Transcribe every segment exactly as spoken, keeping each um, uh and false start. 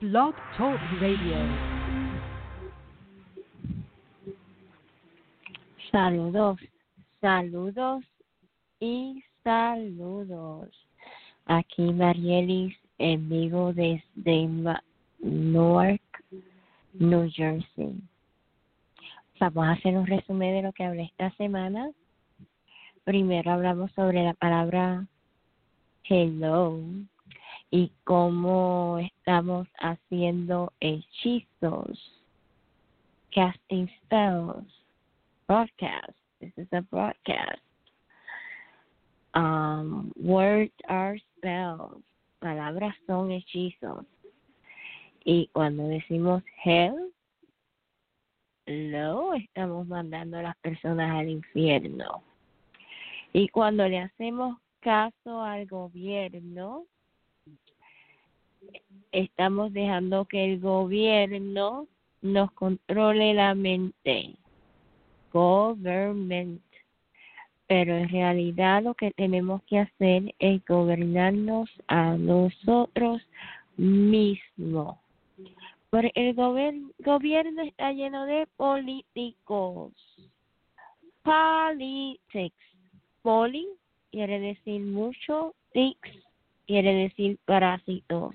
Blog Talk Radio. Saludos, saludos y saludos. Aquí Marielis en vivo desde Ma- Newark, New Jersey. Vamos a hacer un resumen de lo que hablé esta semana. Primero hablamos sobre la palabra hello y cómo estamos haciendo hechizos, casting spells, broadcast. This is a broadcast. Um, words are spells. Palabras son hechizos. Y cuando decimos hell, lo estamos mandando a las personas al infierno. Y cuando le hacemos caso al gobierno, estamos dejando que el gobierno nos controle la mente. Government. Pero en realidad lo que tenemos que hacer es gobernarnos a nosotros mismos. Porque el gober- gobierno está lleno de políticos. Politics. Poli quiere decir mucho, tix quiere decir parásitos.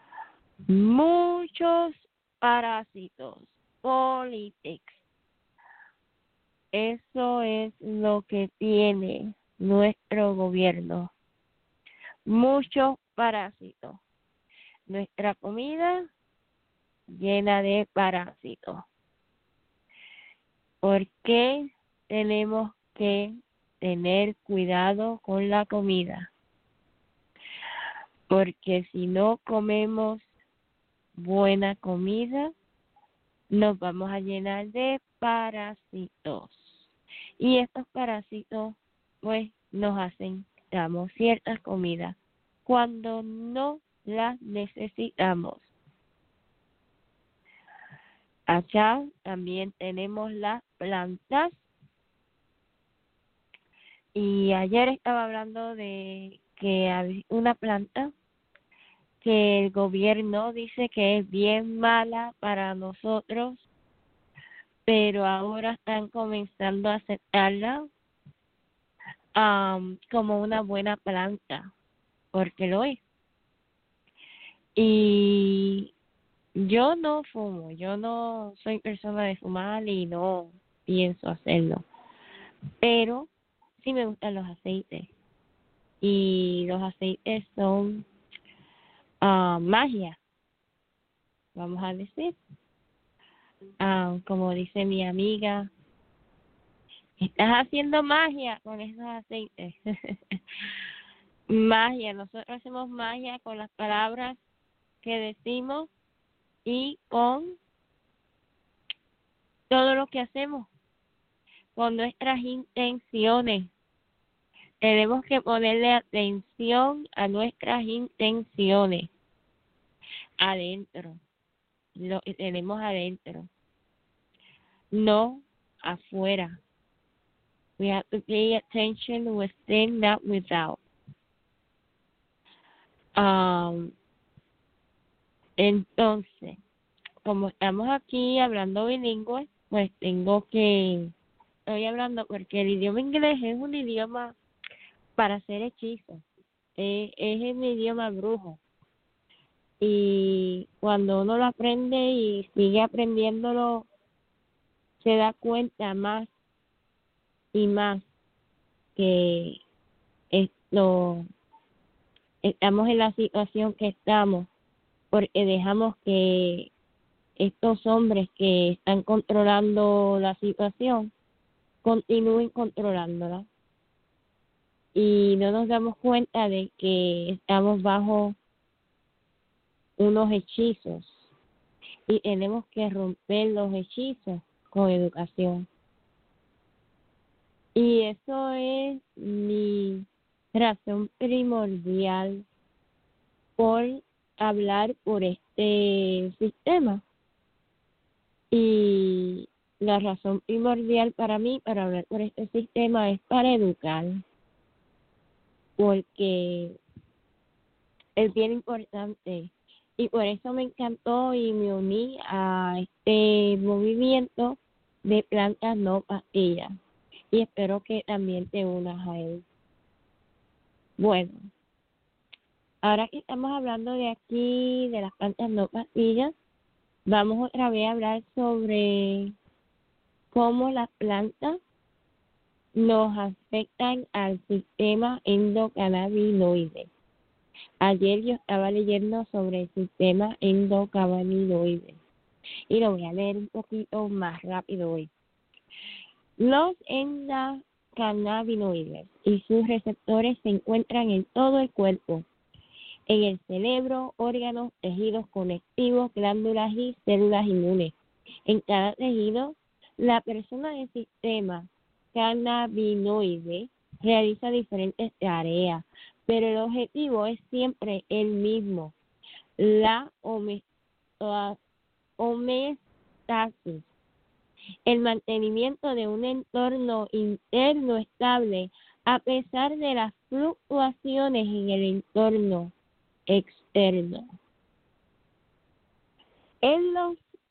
Muchos parásitos. Politics. Eso es lo que tiene nuestro gobierno. Muchos parásitos. Nuestra comida llena de parásitos. ¿Por qué tenemos que tener cuidado con la comida? Porque si no comemos buena comida, nos vamos a llenar de parásitos. Y estos parásitos, pues, nos hacen, damos ciertas comidas cuando no las necesitamos. Acá también tenemos las plantas. Y ayer estaba hablando de que hay una planta que el gobierno dice que es bien mala para nosotros, pero ahora están comenzando a aceptarla um, como una buena planta, porque lo es. Y yo no fumo, yo no soy persona de fumar y no pienso hacerlo, pero sí me gustan los aceites. Y los aceites son uh, magia, vamos a decir. Uh, como dice mi amiga, estás haciendo magia con esos aceites. Magia, nosotros hacemos magia con las palabras que decimos y con todo lo que hacemos, con nuestras intenciones. Tenemos que ponerle atención a nuestras intenciones adentro, lo que tenemos adentro, no afuera. We have to pay attention within, not without. Um, entonces, como estamos aquí hablando bilingüe, pues tengo que, estoy hablando porque el idioma inglés es un idioma para hacer hechizos, es, es el idioma brujo. Y cuando uno lo aprende y sigue aprendiéndolo, se da cuenta más y más que esto, estamos en la situación que estamos porque dejamos que estos hombres que están controlando la situación continúen controlándola y no nos damos cuenta de que estamos bajo unos hechizos y tenemos que romper los hechizos con educación. Y eso es mi razón primordial por hablar por este sistema. Y la razón primordial para mí para hablar por este sistema es para educar. Porque es bien importante Y por eso me encantó y me uní a este movimiento de plantas no pastillas. Y espero que también te unas a él. Bueno, ahora que estamos hablando de aquí, de las plantas no pastillas, vamos otra vez a hablar sobre cómo las plantas nos afectan al sistema endocannabinoide. Ayer yo estaba leyendo sobre el sistema endocannabinoide y lo voy a leer un poquito más rápido hoy. Los endocannabinoides y sus receptores se encuentran en todo el cuerpo, en el cerebro, órganos, tejidos conectivos, glándulas y células inmunes. En cada tejido, la persona del sistema cannabinoide realiza diferentes tareas, pero el objetivo es siempre el mismo, la homeostasis, el mantenimiento de un entorno interno estable a pesar de las fluctuaciones en el entorno externo. En los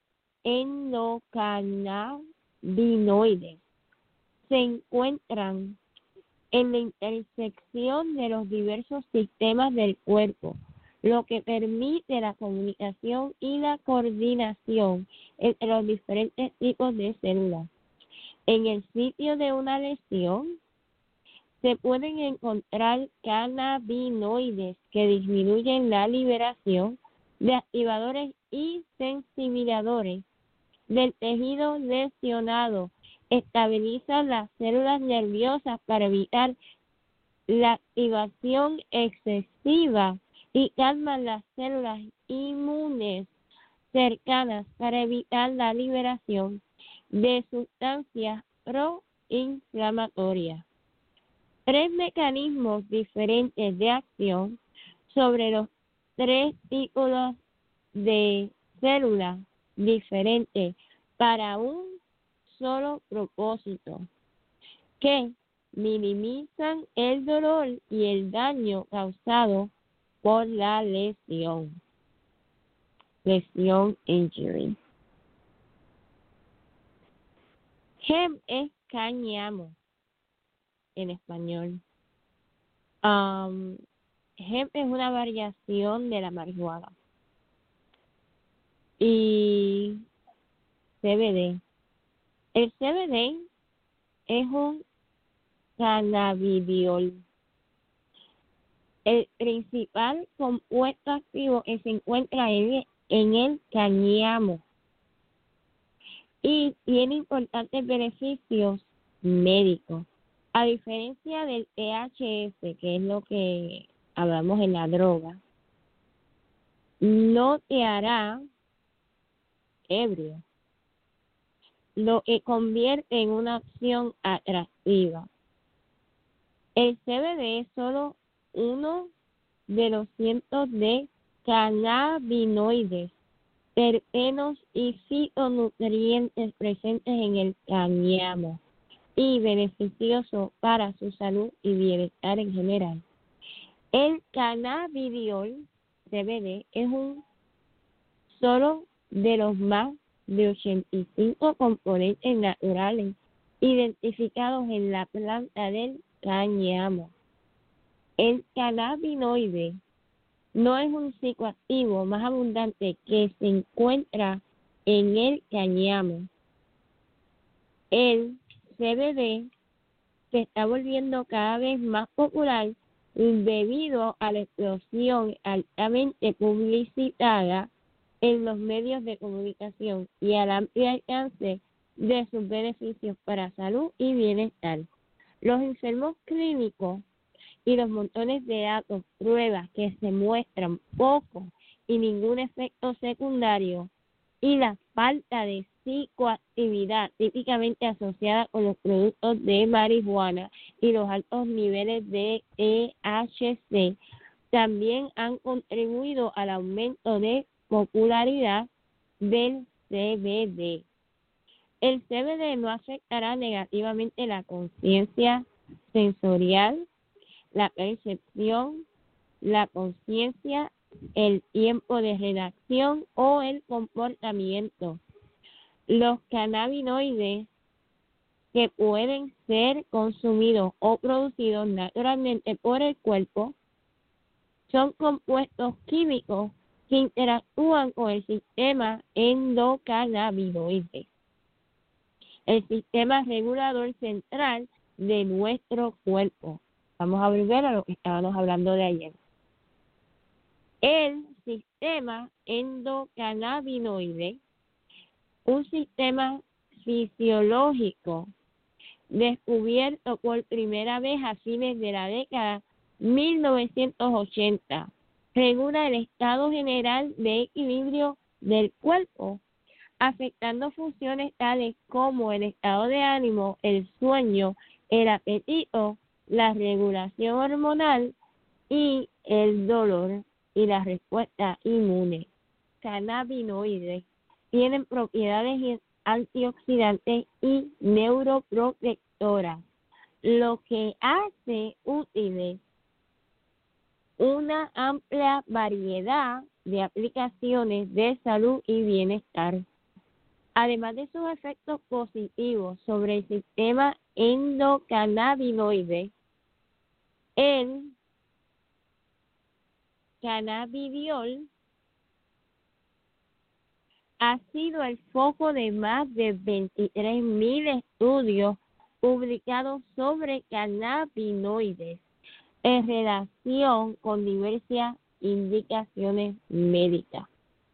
endocannabinoides se encuentran en la intersección de los diversos sistemas del cuerpo, lo que permite la comunicación y la coordinación entre los diferentes tipos de células. En el sitio de una lesión se pueden encontrar cannabinoides que disminuyen la liberación de activadores y sensibilizadores del tejido lesionado, estabilizan las células nerviosas para evitar la activación excesiva y calman las células inmunes cercanas para evitar la liberación de sustancias proinflamatorias. Tres mecanismos diferentes de acción sobre los tres tipos de células diferentes para un solo propósito, que minimizan el dolor y el daño causado por la lesión. Lesión injury. Hemp es cáñamo en español. Um, hemp es una variación de la marihuana. Y C B D. El C B D es un cannabidiol. El principal compuesto activo que se encuentra en, en el cáñamo y tiene importantes beneficios médicos. A diferencia del T H C, que es lo que hablamos en la droga, no te hará ebrio, lo que convierte en una opción atractiva. El C B D es solo uno de los cientos de cannabinoides, terpenos y fitonutrientes presentes en el cáñamo y beneficioso para su salud y bienestar en general. El cannabidiol C B D es un solo de los más de ochenta y cinco componentes naturales identificados en la planta del cáñamo. El cannabinoide no es un psicoactivo más abundante que se encuentra en el cáñamo. El C B D se está volviendo cada vez más popular debido a la explosión altamente publicitada en los medios de comunicación y al amplio alcance de sus beneficios para salud y bienestar. Los enfermos clínicos y los montones de datos, pruebas que se muestran poco y ningún efecto secundario, y la falta de psicoactividad típicamente asociada con los productos de marihuana y los altos niveles de T H C también han contribuido al aumento de popularidad del C B D. El C B D no afectará negativamente la conciencia sensorial, la percepción, la conciencia el tiempo de redacción o el comportamiento. Los cannabinoides que pueden ser consumidos o producidos naturalmente por el cuerpo son compuestos químicos que interactúan con el sistema endocannabinoide, el sistema regulador central de nuestro cuerpo. Vamos a volver a lo que estábamos hablando de ayer. El sistema endocannabinoide, un sistema fisiológico descubierto por primera vez a fines de la década mil novecientos ochenta, regula el estado general de equilibrio del cuerpo, afectando funciones tales como el estado de ánimo, el sueño, el apetito, la regulación hormonal y el dolor y la respuesta inmune. Cannabinoides tienen propiedades antioxidantes y neuroprotectoras, lo que hace útiles una amplia variedad de aplicaciones de salud y bienestar. Además de sus efectos positivos sobre el sistema endocannabinoide, el cannabidiol ha sido el foco de más de veintitrés mil estudios publicados sobre cannabinoides en relación con diversas indicaciones médicas.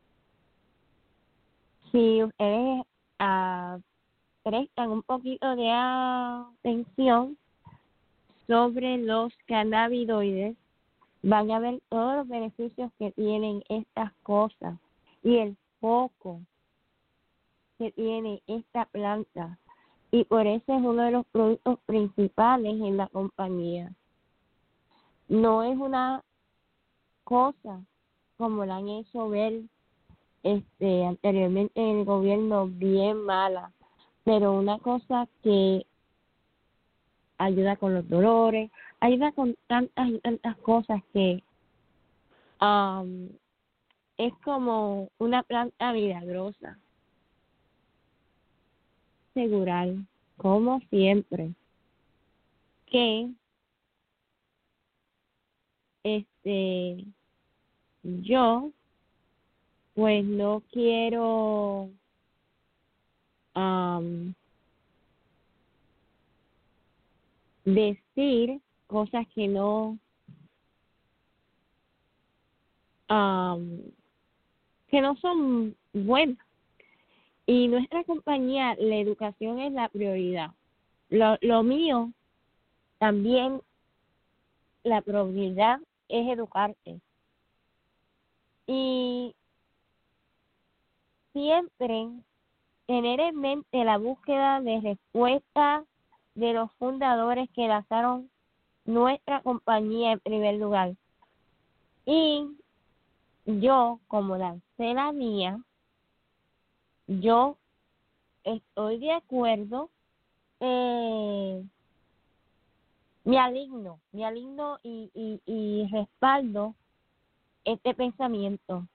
Si ustedes uh, prestan un poquito de atención sobre los cannabinoides, van a ver todos los beneficios que tienen estas cosas y el foco que tiene esta planta. Y por eso es uno de los productos principales en la compañía. No es una cosa como la han hecho ver este anteriormente en el gobierno bien mala, pero una cosa que ayuda con los dolores, ayuda con tantas y tantas cosas que um, es como una planta milagrosa. Asegurar, como siempre, que este yo pues no quiero um, decir cosas que no um, que no son buenas. Y nuestra compañía, la educación es la prioridad. Lo, lo mío también, la prioridad es educarte. Y siempre tener en mente la búsqueda de respuesta de los fundadores que lanzaron nuestra compañía en primer lugar. Y yo, como lancé la mía, yo estoy de acuerdo, eh, me aligno, me aligno y, y, y respaldo este pensamiento.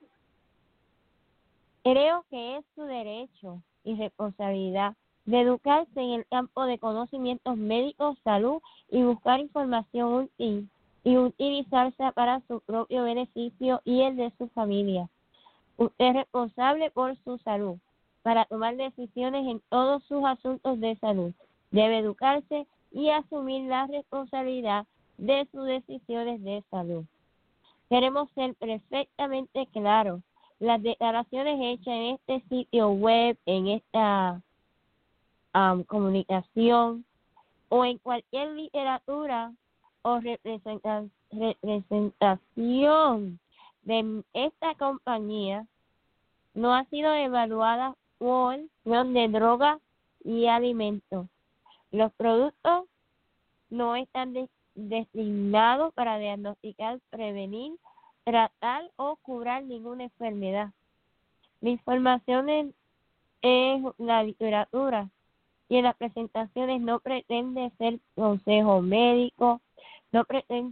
Creo que es su derecho y responsabilidad de educarse en el campo de conocimientos médicos, salud y buscar información útil y utilizarse para su propio beneficio y el de su familia. Usted es responsable por su salud para tomar decisiones en todos sus asuntos de salud. Debe educarse y asumir la responsabilidad de sus decisiones de salud. Queremos ser perfectamente claros. Las declaraciones hechas en este sitio web, en esta um, comunicación o en cualquier literatura o representa- representación de esta compañía no ha sido evaluada por cuestión de droga y alimentos. Los productos no están de- destinados para diagnosticar, prevenir, tratar o curar ninguna enfermedad. La información en, en la literatura y en las presentaciones no pretende ser consejo médico, no pretende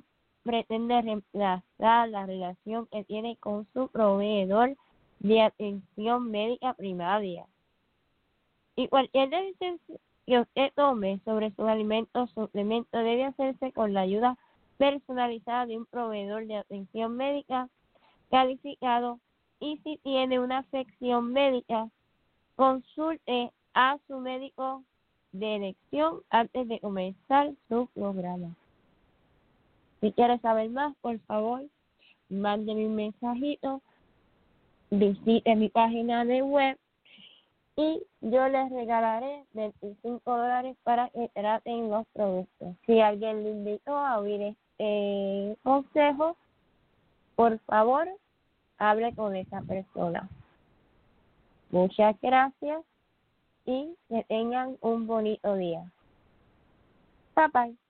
pretende reemplazar la relación que tiene con su proveedor de atención médica primaria. Y cualquier decisión que usted tome sobre sus alimentos o suplementos debe hacerse con la ayuda personalizada de un proveedor de atención médica calificado, y si tiene una afección médica, consulte a su médico de elección antes de comenzar su programa. Si quiere saber más, por favor, mándeme un mensajito, visite mi página de web y yo les regalaré veinticinco dólares para que traten los productos. Si alguien le invitó a oír este consejo, por favor, hable con esa persona. Muchas gracias y que tengan un bonito día. Bye bye.